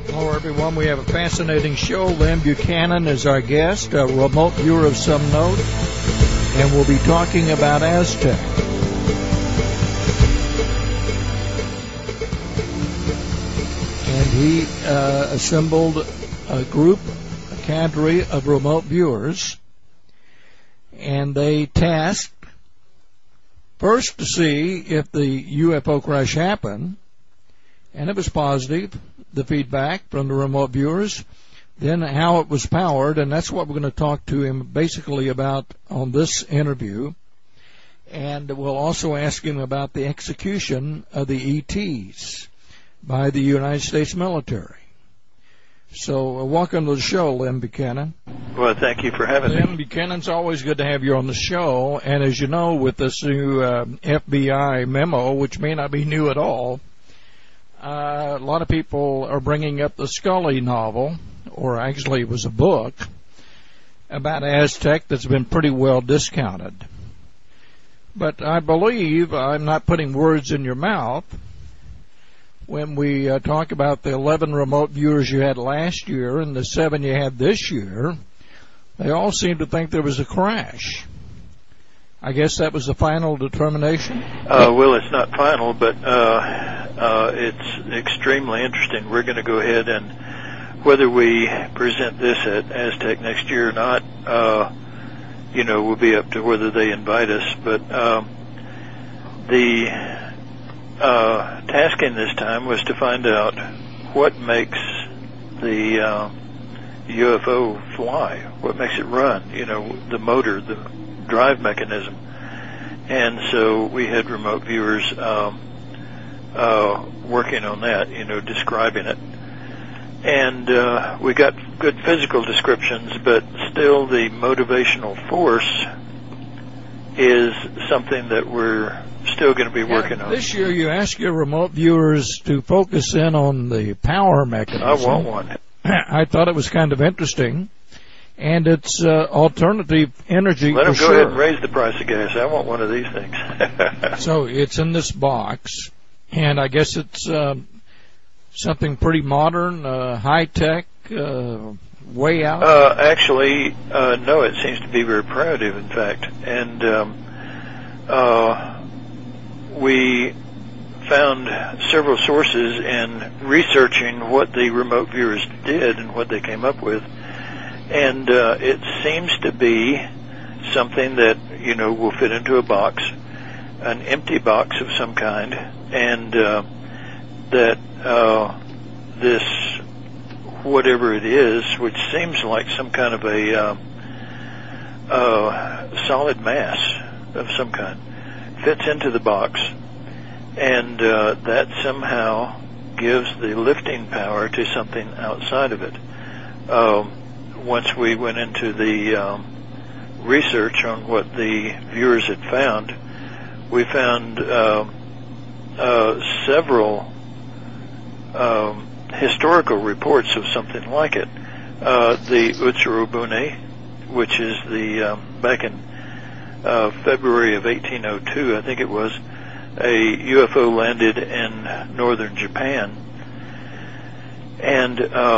Hello, everyone. We have a fascinating show. Lynn Buchanan is our guest, a remote viewer of some note, and we'll be talking about Aztec. And he assembled a group, a cadre of remote viewers, and they tasked first to see if the UFO crash happened, and it was positive, the feedback from the remote viewers, then how it was powered, and that's what we're going to talk to him basically about on this interview. And we'll also ask him about the execution of the ETs by the United States military. So welcome to the show, Lynn Buchanan. Well, thank you for having me. Lynn Buchanan, it's always good to have you on the show. And as you know, with this new FBI memo, which may not be new at all, a lot of people are bringing up the Scully novel, or actually it was a book, about Aztec that's been pretty well discounted. But I believe, I'm not putting words in your mouth, when we talk about the 11 remote viewers you had last year and the 7 you had this year, they all seem to think there was a crash. I guess that was the final determination? Well, it's not final, but it's extremely interesting. We're going to go ahead and, whether we present this at Aztec next year or not, will be up to whether they invite us. But the tasking this time was to find out what makes the UFO fly, what makes it run, the motor, the drive mechanism. And so we had remote viewers working on that, describing it. And we got good physical descriptions, but still the motivational force is something that we're still going to be working on. This year you asked your remote viewers to focus in on the power mechanism. I want one. I thought it was kind of interesting. And it's alternative energy. Let them go ahead and raise the price of gas. I want one of these things. So it's in this box, and I guess it's something pretty modern, high-tech, way out? Actually, no, it seems to be very primitive, in fact. And we found several sources in researching what the remote viewers did and what they came up with. And it seems to be something that, will fit into a box, an empty box of some kind, and that this, whatever it is, which seems like some kind of a solid mass of some kind, fits into the box, and that somehow gives the lifting power to something outside of it. Once we went into the research on what the viewers had found, we found several historical reports of something like it. The Utsurubune, which is the back in February of 1802, I think it was, a UFO landed in northern Japan, and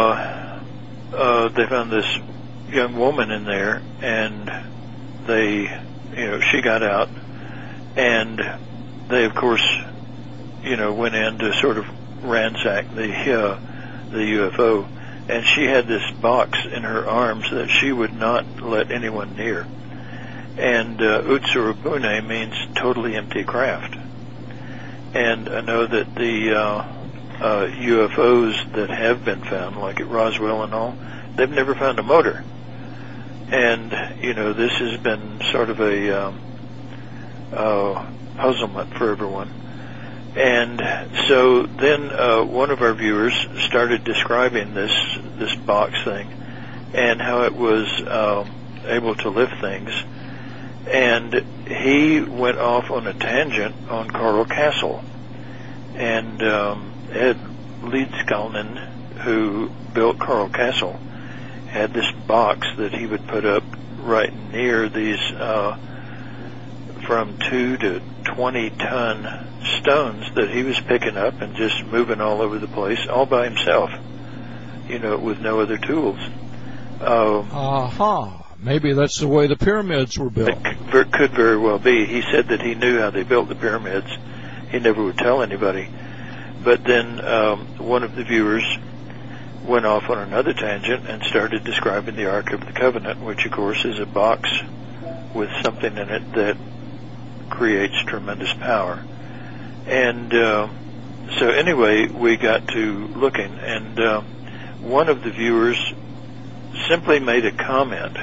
they found this young woman in there, and she got out, and they, of course, went in to sort of ransack the UFO, and she had this box in her arms that she would not let anyone near. And Utsurubune means totally empty craft. And I know that the UFOs that have been found, like at Roswell and all, they've never found a motor. And, this has been sort of a puzzlement for everyone. And so then one of our viewers started describing this box thing and how it was able to lift things. And he went off on a tangent on Carl Castle. And Ed Leedskalnin, who built Carl Castle, had this box that he would put up right near these from 2 to 20-ton stones that he was picking up and just moving all over the place all by himself. with no other tools. Maybe that's the way the pyramids were built. It could very well be. He said that he knew how they built the pyramids. He never would tell anybody. But then one of the viewers went off on another tangent and started describing the Ark of the Covenant, which, of course, is a box with something in it that creates tremendous power. And so anyway, we got to looking, and one of the viewers simply made a comment,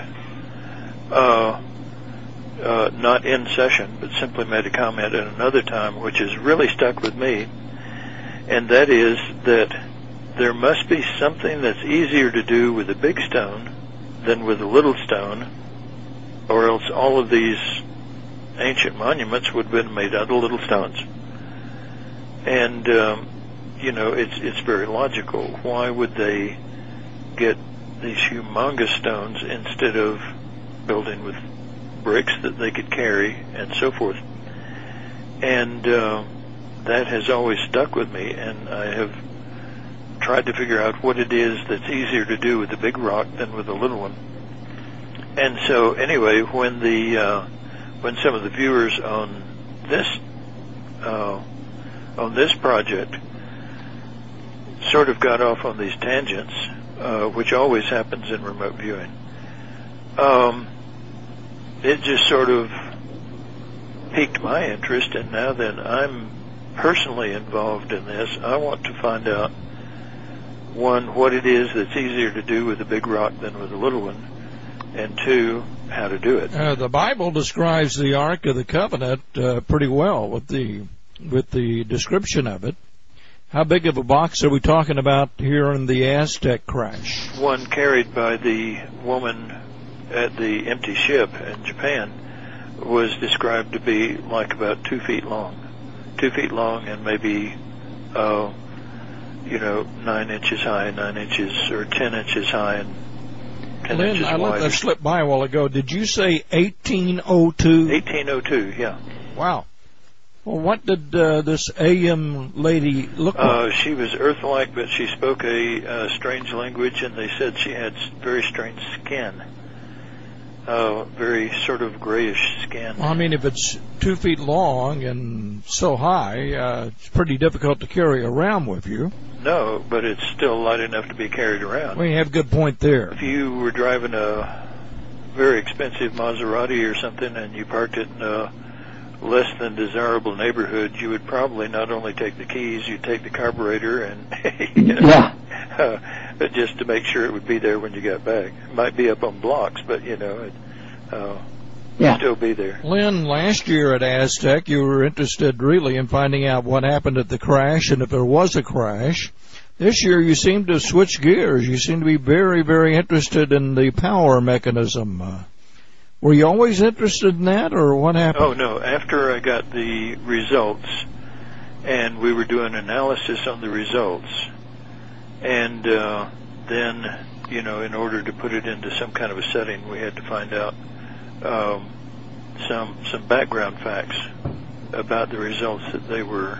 not in session, but simply made a comment at another time, which has really stuck with me, and that is that there must be something that's easier to do with a big stone than with a little stone, or else all of these ancient monuments would have been made out of little stones. And, it's very logical. Why would they get these humongous stones instead of building with bricks that they could carry and so forth? And that has always stuck with me, and I have tried to figure out what it is that's easier to do with the big rock than with the little one. And so anyway, when some of the viewers on this project sort of got off on these tangents, which always happens in remote viewing, it just sort of piqued my interest, and now that I'm personally involved in this, I want to find out, one, what it is that's easier to do with a big rock than with a little one, and two, how to do it. The Bible describes the Ark of the Covenant pretty well with the description of it. How big of a box are we talking about here in the Aztec crash? One carried by the woman at the empty ship in Japan was described to be like about 2 feet long. 2 feet long and maybe, 9 inches high, 9 inches or 10 inches high and 10 inches wide. I let that slip by a while ago. Did you say 1802? 1802, yeah. Wow. Well, what did this AM lady look like? She was Earth-like, but she spoke a strange language, and they said she had very strange skin. Very sort of grayish skin. Well, I mean, if it's 2 feet long and so high, it's pretty difficult to carry around with you. No, but it's still light enough to be carried around. Well, you have a good point there. If you were driving a very expensive Maserati or something and you parked it in a less than desirable neighborhood, you would probably not only take the keys, you'd take the carburetor and just to make sure it would be there when you got back. It might be up on blocks, but it'd still be there. Lynn, last year at Aztec, you were interested really in finding out what happened at the crash and if there was a crash. This year you seem to switch gears. You seem to be very, very interested in the power mechanism. Were you always interested in that, or what happened? Oh, no. After I got the results, and we were doing analysis on the results, and then, in order to put it into some kind of a setting, we had to find out some background facts about the results that they were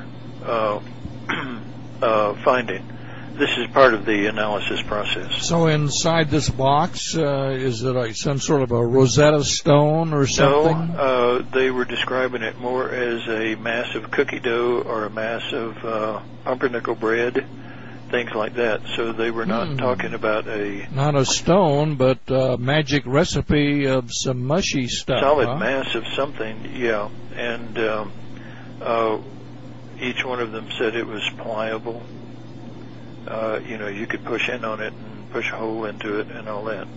finding. This is part of the analysis process. So inside this box, is it like some sort of a Rosetta Stone or something? No, they were describing it more as a mass of cookie dough or a mass of pumpernickel bread, things like that. So they were not talking about not a stone, but a magic recipe of some mushy stuff. Solid mass of something, yeah. And each one of them said it was pliable. You could push in on it and push a hole into it and all that.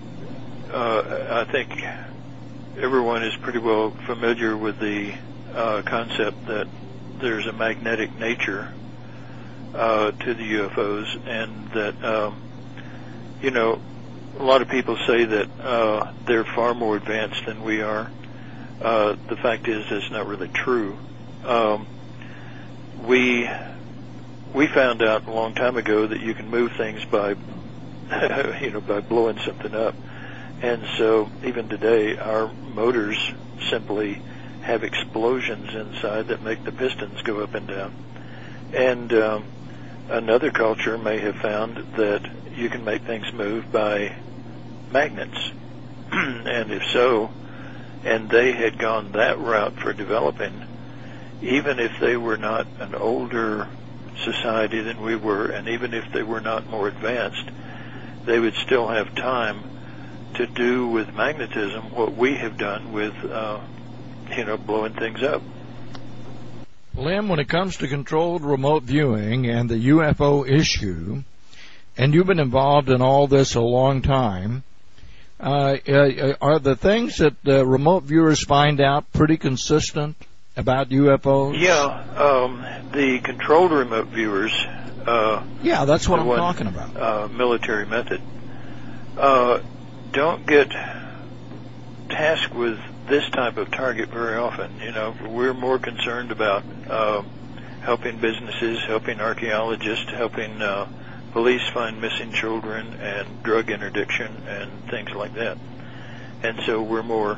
I think everyone is pretty well familiar with the concept that there's a magnetic nature to the UFOs, and that, a lot of people say that they're far more advanced than we are. The fact is, it's not really true. We found out a long time ago that you can move things by, by blowing something up. And so even today, our motors simply have explosions inside that make the pistons go up and down. And another culture may have found that you can make things move by magnets. And if so, and they had gone that route for developing, even if they were not an older society than we were, and even if they were not more advanced, they would still have time to do with magnetism what we have done with, blowing things up. Lem, when it comes to controlled remote viewing and the UFO issue, and you've been involved in all this a long time, are the things that remote viewers find out pretty consistent about UFOs? Yeah, the controlled remote viewers. Yeah, that's what I'm talking about. Military method. Don't get tasked with this type of target very often. We're more concerned about helping businesses, helping archaeologists, helping police find missing children and drug interdiction and things like that. And so we're more,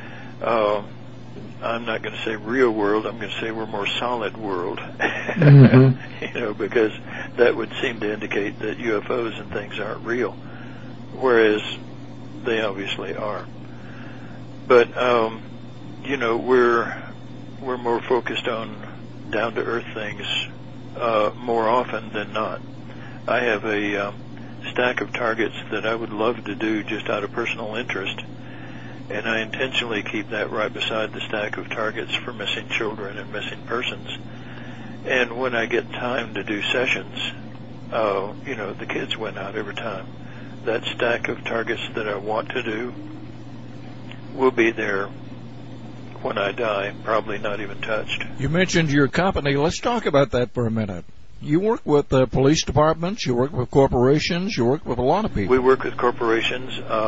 I'm not going to say real world, I'm going to say we're more solid world. Mm-hmm. Because that would seem to indicate that UFOs and things aren't real, whereas they obviously are. But, we're more focused on down-to-earth things more often than not. I have a stack of targets that I would love to do just out of personal interest, and I intentionally keep that right beside the stack of targets for missing children and missing persons. And when I get time to do sessions, the kids win out every time. That stack of targets that I want to do will be there when I die, probably not even touched. You mentioned your company. Let's talk about that for a minute. You work with police departments, you work with corporations, you work with a lot of people. We work with corporations.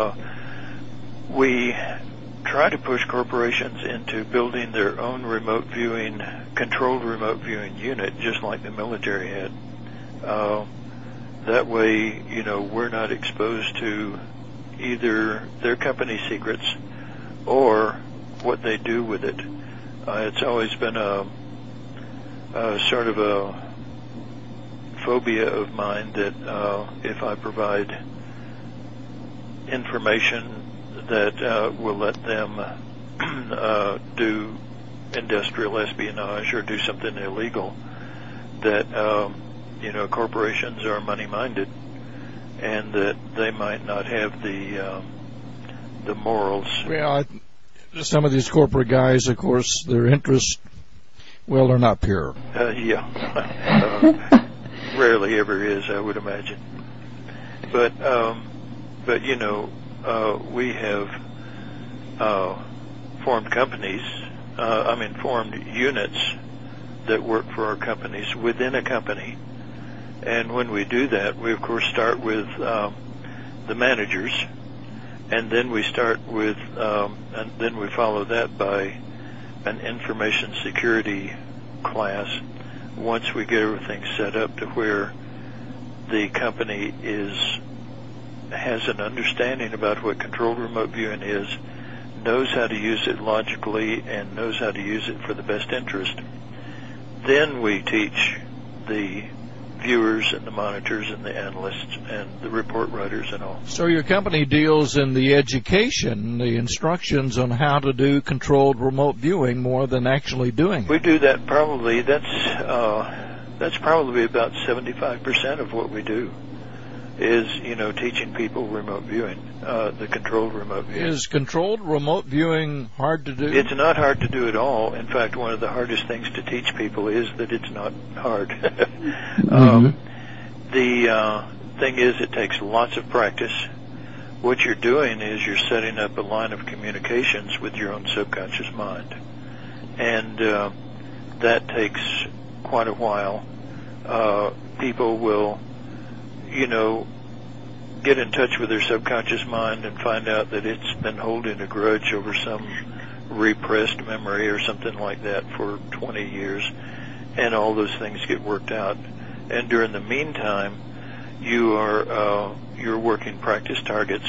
We try to push corporations into building their own controlled remote viewing unit, just like the military had. That way, we're not exposed to either their company secrets or what they do with it. It's always been a sort of a phobia of mine that if I provide information that will let them do industrial espionage or do something illegal, that corporations are money-minded and that they might not have the morals. Well, some of these corporate guys, of course, their interests, well, they're not pure. Rarely ever is, I would imagine. But we have formed companies, formed units that work for our companies within a company. And when we do that, we of course start with the managers, and then we and then we follow that by an information security class. Once we get everything set up to where the company has an understanding about what controlled remote viewing is, knows how to use it logically, and knows how to use it for the best interest, then we teach the viewers and the monitors and the analysts and the report writers and all. So your company deals in the education, the instructions on how to do controlled remote viewing more than actually doing it. We do that probably. That's probably about 75% of what we do is, teaching people remote viewing, the controlled remote viewing. Is controlled remote viewing hard to do? It's not hard to do at all. In fact, one of the hardest things to teach people is that it's not hard. The thing is, it takes lots of practice. What you're doing is you're setting up a line of communications with your own subconscious mind. And that takes quite a while. People will get in touch with their subconscious mind and find out that it's been holding a grudge over some repressed memory or something like that for 20 years, and all those things get worked out. And during the meantime, you're working practice targets.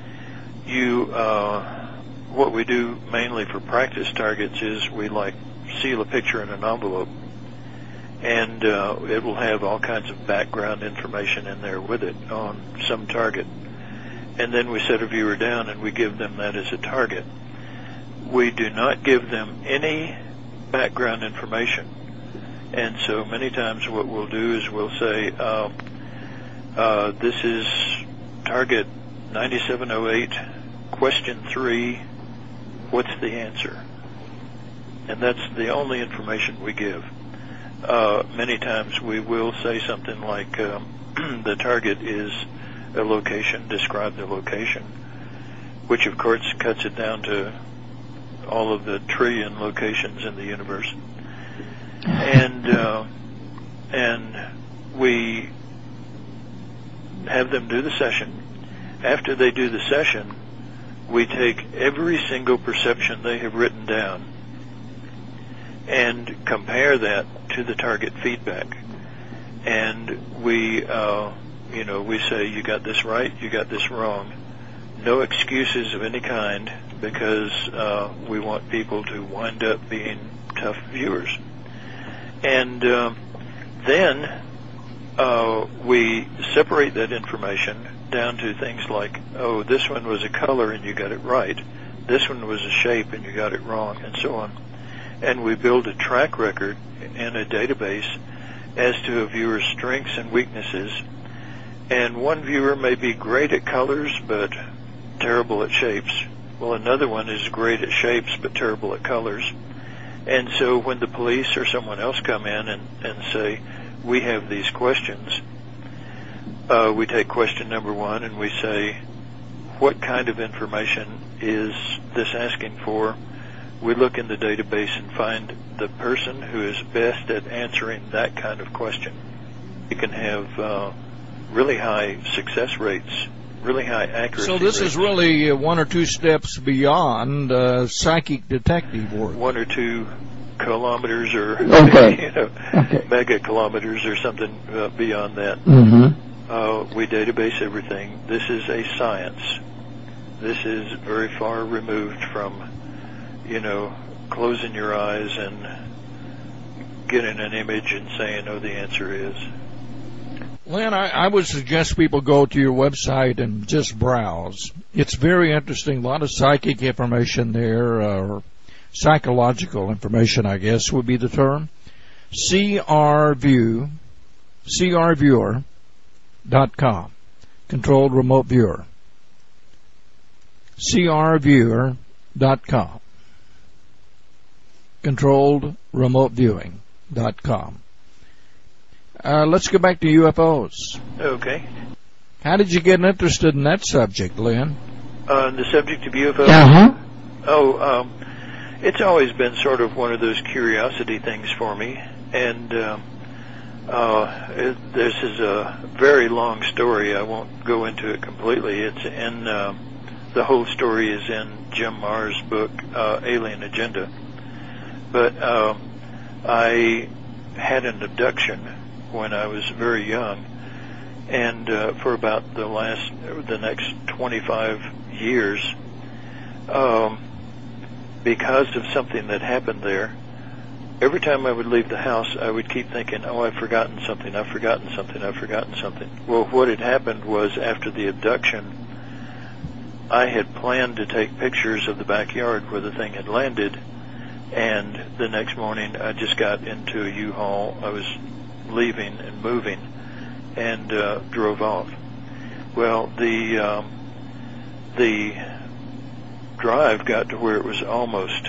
What we do mainly for practice targets is we seal a picture in an envelope, and it will have all kinds of background information in there with it on some target. And then we set a viewer down and we give them that as a target. We do not give them any background information. And so many times what we'll do is we'll say, this is target 9708, question 3, what's the answer? And that's the only information we give. Many times we will say something like, the target is a location, describe the location, which of course cuts it down to all of the trillion locations in the universe. And we have them do the session. After they do the session, we take every single perception they have written down and compare that to the target feedback. And we say, you got this right, you got this wrong. No excuses of any kind, because we want people to wind up being tough viewers. And then we separate that information down to things like, oh, this one was a color and you got it right. This one was a shape and you got it wrong, and so on. And we build a track record in a database as to a viewer's strengths and weaknesses. And one viewer may be great at colors but terrible at shapes. Well, another one is great at shapes but terrible at colors. And so when the police or someone else come in and say, we have these questions, we take question number 1 and we say, what kind of information is this asking for? We look in the database and find the person who is best at answering that kind of question. You can have really high success rates, really high accuracy So this rates. is really 1 or 2 steps beyond psychic detective work. 1 or 2 kilometers or Okay. mega kilometers or something beyond that. Mm-hmm. We database everything. This is a science. This is very far removed from, closing your eyes and getting an image and saying, oh, the answer is. Lynn, I would suggest people go to your website and just browse. It's very interesting. A lot of psychic information there, or psychological information, I guess would be the term. crviewer.com. Controlled remote viewer. crviewer.com. Controlled remote viewing.com. Let's go back to UFOs. Okay. How did you get interested in that subject, Lynn? The subject of UFOs? Uh-huh. Oh, it's always been sort of one of those curiosity things for me. And this is a very long story. I won't go into it completely. It's in, the whole story is in Jim Marr's book, Alien Agenda. But I had an abduction when I was very young, and for about the next 25 years, because of something that happened there, every time I would leave the house, I would keep thinking, oh, I've forgotten something. Well, what had happened was, after the abduction, I had planned to take pictures of the backyard where the thing had landed, and the next morning I just got into a U-Haul. I was leaving and moving, and drove off. Well, the drive got to where it was almost,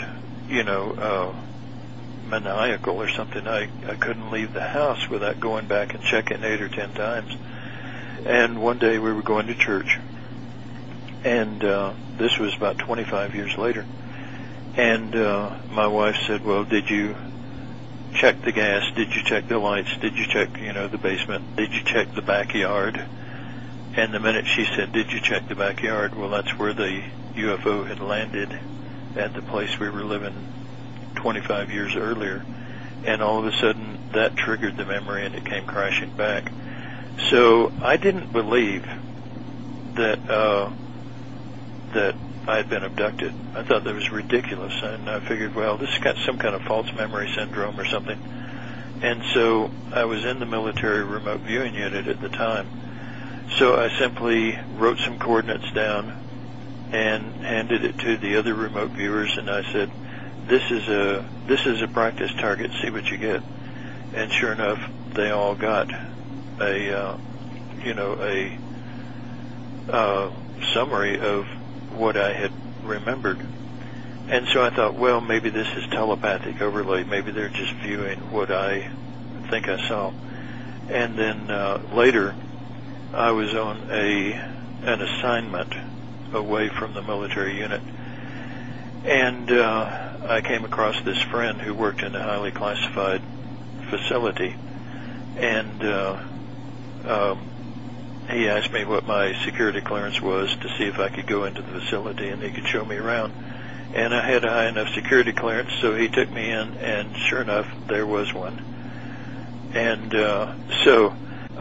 maniacal or something. I couldn't leave the house without going back and checking 8 or 10 times. And one day we were going to church, and this was about 25 years later. And my wife said, well, did you check the gas? Did you check the lights? Did you check, the basement? Did you check the backyard? And the minute she said, did you check the backyard? Well, that's where the UFO had landed, at the place we were living 25 years earlier. And all of a sudden, that triggered the memory, and it came crashing back. So I didn't believe that that I had been abducted. I thought that was ridiculous, and I figured, well, this has got some kind of false memory syndrome or something. And so I was in the military remote viewing unit at the time. So I simply wrote some coordinates down and handed it to the other remote viewers, and I said, this is a practice target, see what you get. And sure enough, they all got a summary of what I had remembered. And so I thought, well, maybe this is telepathic overlay. Maybe they're just viewing what I think I saw. And then later, I was on an assignment away from the military unit, and I came across this friend who worked in a highly classified facility, and he asked me what my security clearance was to see if I could go into the facility and he could show me around. And I had a high enough security clearance, so he took me in, and sure enough, there was one. And so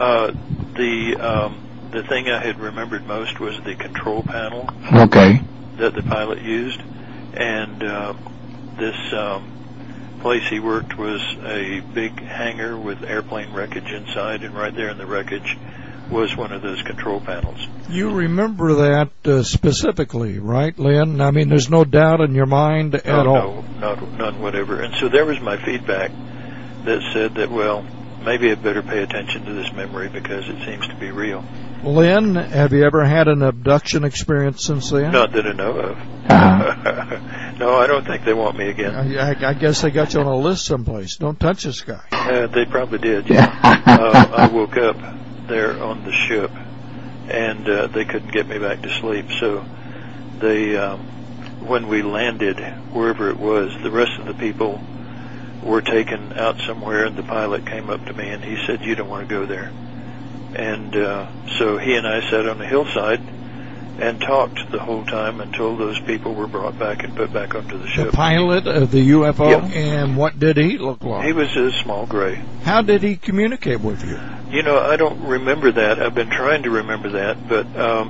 the thing I had remembered most was the control panel that the pilot used. And this place he worked was a big hangar with airplane wreckage inside, and right there in the wreckage was one of those control panels. You remember that specifically, right, Lynn? I mean, there's no doubt in your mind at all. No, none whatever. And so there was my feedback that said that, well, maybe I'd better pay attention to this memory because it seems to be real. Lynn, have you ever had an abduction experience since then? Not that I know of. No, I don't think they want me again. I guess they got you on a list someplace. Don't touch this guy. They probably did. I woke up there on the ship, and they couldn't get me back to sleep. So they, when we landed, wherever it was, the rest of the people were taken out somewhere, and the pilot came up to me, and he said, "You don't want to go there." And so he and I sat on the hillside and talked the whole time until those people were brought back and put back onto the ship. The pilot of the UFO? Yeah. And what did he look like? He was a small gray. How did he communicate with you? You know, I don't remember that. I've been trying to remember that, but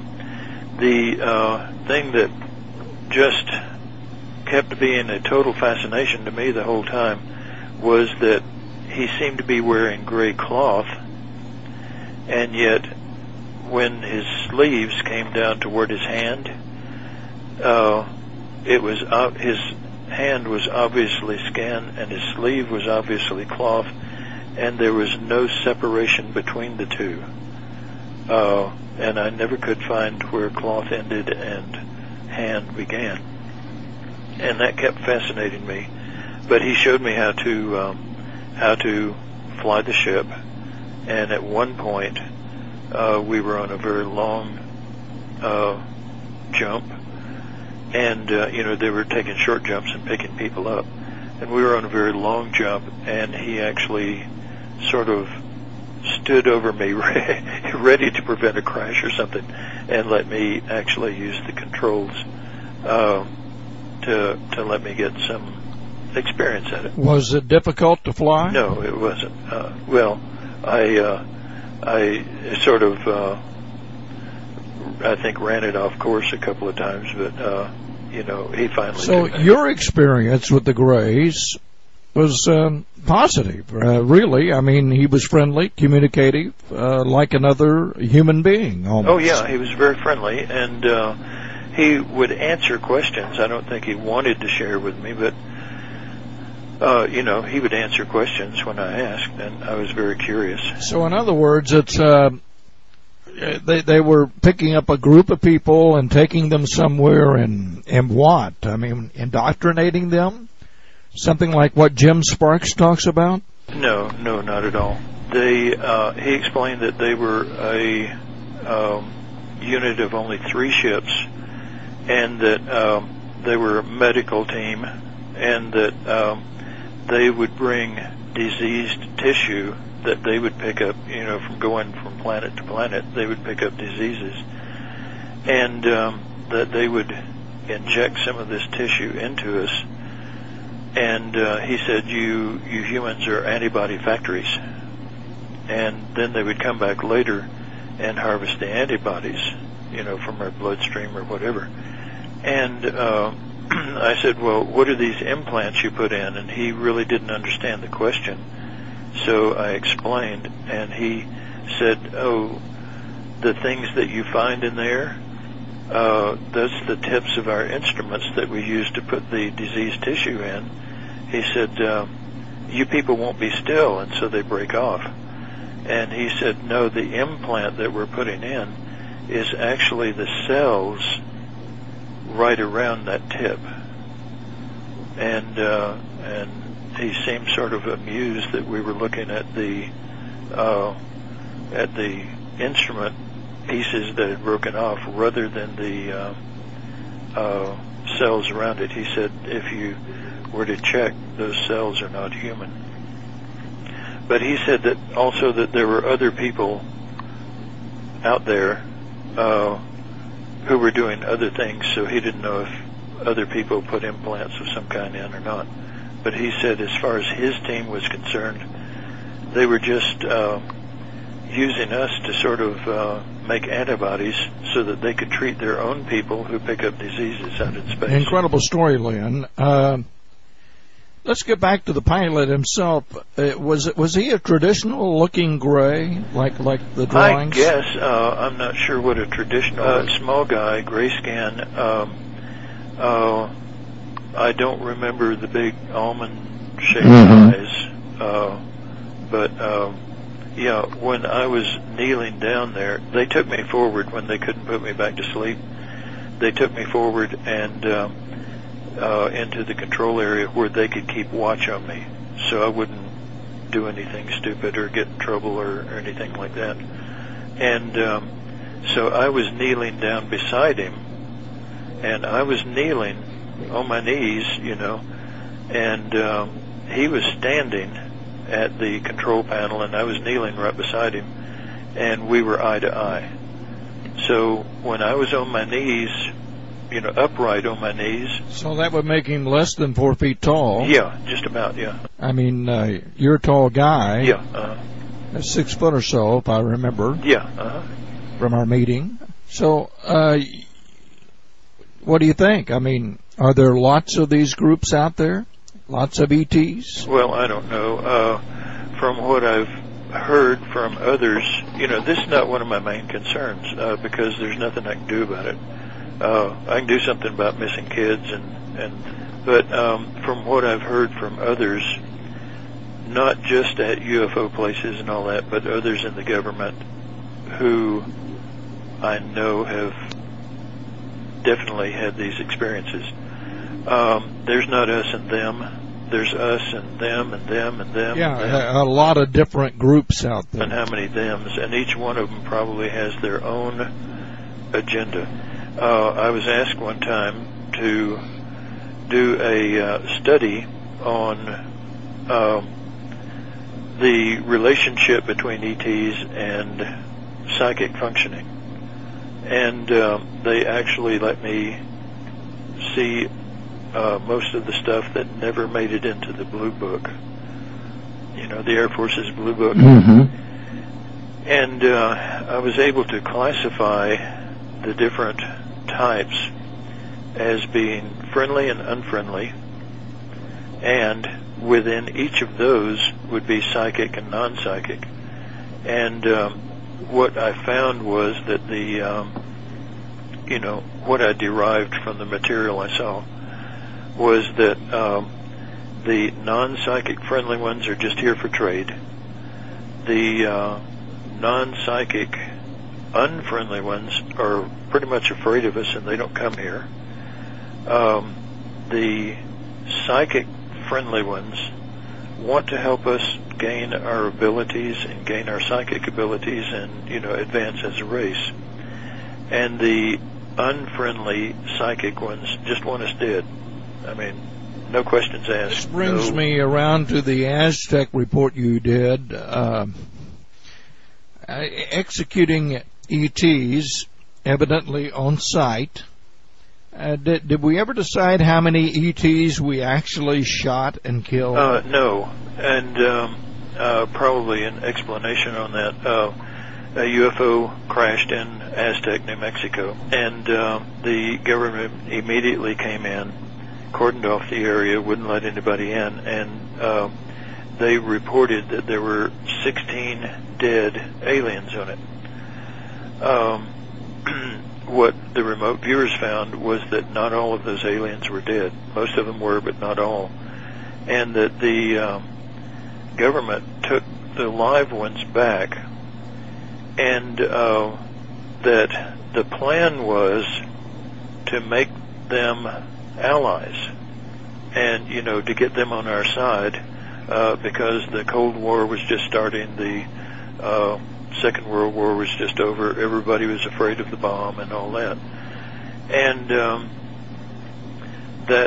the thing that just kept being a total fascination to me the whole time was that he seemed to be wearing gray cloth, and yet when his sleeves came down toward his hand, his hand was obviously skin and his sleeve was obviously cloth, and there was no separation between the two. And I never could find where cloth ended and hand began. And that kept fascinating me. But he showed me how to fly the ship, and at one point we were on a very long jump, and they were taking short jumps and picking people up, and we were on a very long jump, and he actually sort of stood over me ready to prevent a crash or something, and let me actually use the controls to let me get some experience at it. Was it difficult to fly? No, it wasn't. I sort of I think ran it off course a couple of times, but he finally. So your experience with the Greys was positive, really. I mean, he was friendly, communicative, like another human being, almost. Oh yeah, he was very friendly, and he would answer questions. I don't think he wanted to share with me, but he would answer questions when I asked, and I was very curious. So in other words, it's they were picking up a group of people and taking them somewhere and what? I mean, indoctrinating them? Something like what Jim Sparks talks about? No, not at all. He explained that they were a unit of only 3 ships, and that they were a medical team, and that they would bring diseased tissue that they would pick up, from going from planet to planet. They would pick up diseases, and that they would inject some of this tissue into us. And he said, you humans are antibody factories. And then they would come back later and harvest the antibodies, from our bloodstream or whatever. And I said, well, what are these implants you put in? And he really didn't understand the question. So I explained, and he said, "Oh, the things that you find in there, that's the tips of our instruments that we use to put the diseased tissue in." He said, "You people won't be still, and so they break off." And he said, "No, the implant that we're putting in is actually the cells right around that tip." And he seemed sort of amused that we were looking at the instrument pieces that had broken off rather than the cells around it. He said, "If you were to check, those cells are not human." But he said that also that there were other people out there who were doing other things, so he didn't know if other people put implants of some kind in or not. But he said as far as his team was concerned, they were just using us to sort of make antibodies so that they could treat their own people who pick up diseases out in space. Incredible story, Lynn. Let's get back to the pilot himself. Was he a traditional-looking gray, like the drawings? I guess. I'm not sure what a traditional small guy, gray skin. I don't remember the big almond-shaped eyes. But yeah, when I was kneeling down there, they took me forward when they couldn't put me back to sleep. They took me forward and into the control area where they could keep watch on me, so I wouldn't do anything stupid or get in trouble or anything like that. And so I was kneeling down beside him, and I was kneeling on my knees, and he was standing at the control panel, and I was kneeling right beside him, and we were eye to eye. So when I was on my knees, upright on my knees. So that would make him less than 4 feet tall. Yeah, just about, yeah. I mean, you're a tall guy. Yeah. 6 foot or so, if I remember. Yeah. From our meeting. So, what do you think? I mean, are there lots of these groups out there? Lots of ETs? Well, I don't know. From what I've heard from others, this is not one of my main concerns because there's nothing I can do about it. I can do something about missing kids, but from what I've heard from others, not just at UFO places and all that, but others in the government who I know have definitely had these experiences. There's not us and them. There's us and them and them and them. Yeah, and them. A lot of different groups out there. And how many thems? And each one of them probably has their own agenda. I was asked one time to do a study on the relationship between ETs and psychic functioning. And they actually let me see most of the stuff that never made it into the Blue Book. The Air Force's Blue Book. Mm-hmm. And I was able to classify the different types as being friendly and unfriendly, and within each of those would be psychic and non-psychic. And what I found was that what I derived from the material I saw was that the non-psychic friendly ones are just here for trade. The non-psychic unfriendly ones are pretty much afraid of us and they don't come here. The psychic friendly ones want to help us gain our abilities and gain our psychic abilities and advance as a race. And the unfriendly psychic ones just want us dead. I mean, no questions asked. This brings me around to the Aztec report you did, executing ETs, evidently on site. Did we ever decide how many ETs we actually shot and killed? No, and probably an explanation on that. A UFO crashed in Aztec, New Mexico, and the government immediately came in, cordoned off the area, wouldn't let anybody in, and they reported that there were 16 dead aliens on it. What the remote viewers found was that not all of those aliens were dead. Most of them were, but not all. And that the government took the live ones back, and that the plan was to make them allies, and to get them on our side, because the Cold War was just starting, the Second World War was just over, everybody was afraid of the bomb and all that, and that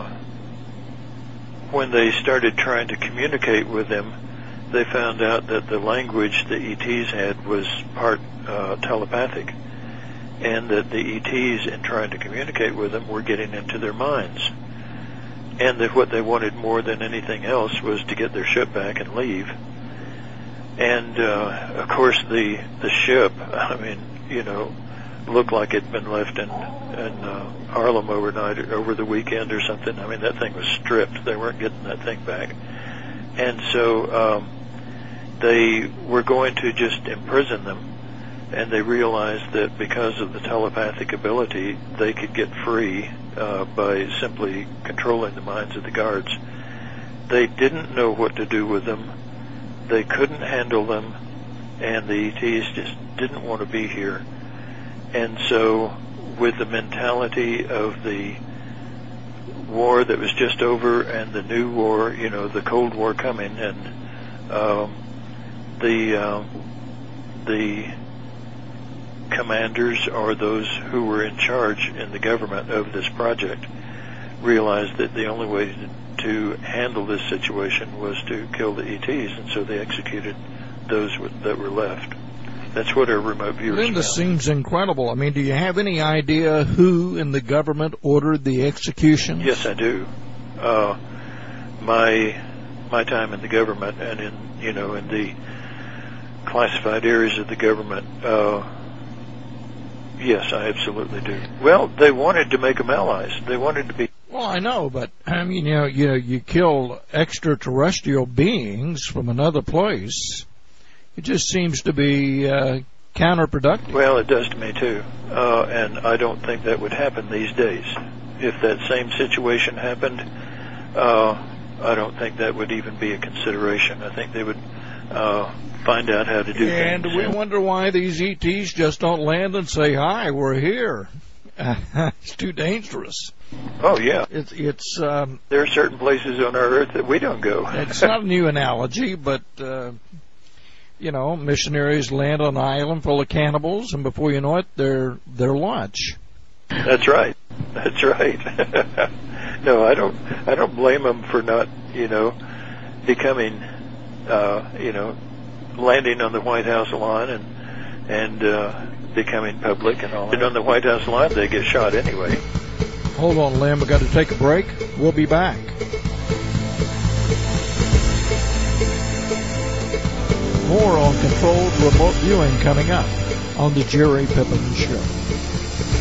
when they started trying to communicate with them, they found out that the language the ETs had was part telepathic, and that the ETs, in trying to communicate with them, were getting into their minds, and that what they wanted more than anything else was to get their ship back and leave. And of course the ship, looked like it'd been left in Harlem overnight, over the weekend or something. That thing was stripped. They weren't getting that thing back. And so they were going to just imprison them, and they realized that because of the telepathic ability, they could get free by simply controlling the minds of the guards. They didn't know what to do with them. They couldn't handle them, and the ETs just didn't want to be here. And so, with the mentality of the war that was just over and the new war, the Cold War coming, and the commanders, or those who were in charge in the government of this project, realized that the only way to handle this situation was to kill the ETs, and so they executed those that were left. That's what our remote viewers found. This seems incredible. Do you have any idea who in the government ordered the executions? Yes, I do. My time in the government, and in the classified areas of the government, yes, I absolutely do. Well, they wanted to make them allies. They wanted to be. Well, I know, but you kill extraterrestrial beings from another place. It just seems to be counterproductive. Well, it does to me too, and I don't think that would happen these days. If that same situation happened, I don't think that would even be a consideration. I think they would find out how to do things. And we wonder why these ETs just don't land and say, "Hi, we're here." It's too dangerous. Oh yeah, it's there are certain places on our Earth that we don't go. It's not a new analogy, but missionaries land on an island full of cannibals, and before you know it, they're lunch. That's right. That's right. No, I don't blame them for not, becoming, landing on the White House lawn and becoming public and all that. And on the White House lawn, they get shot anyway. Hold on, Lem. We've got to take a break. We'll be back. More on controlled remote viewing coming up on the Jerry Pippin Show.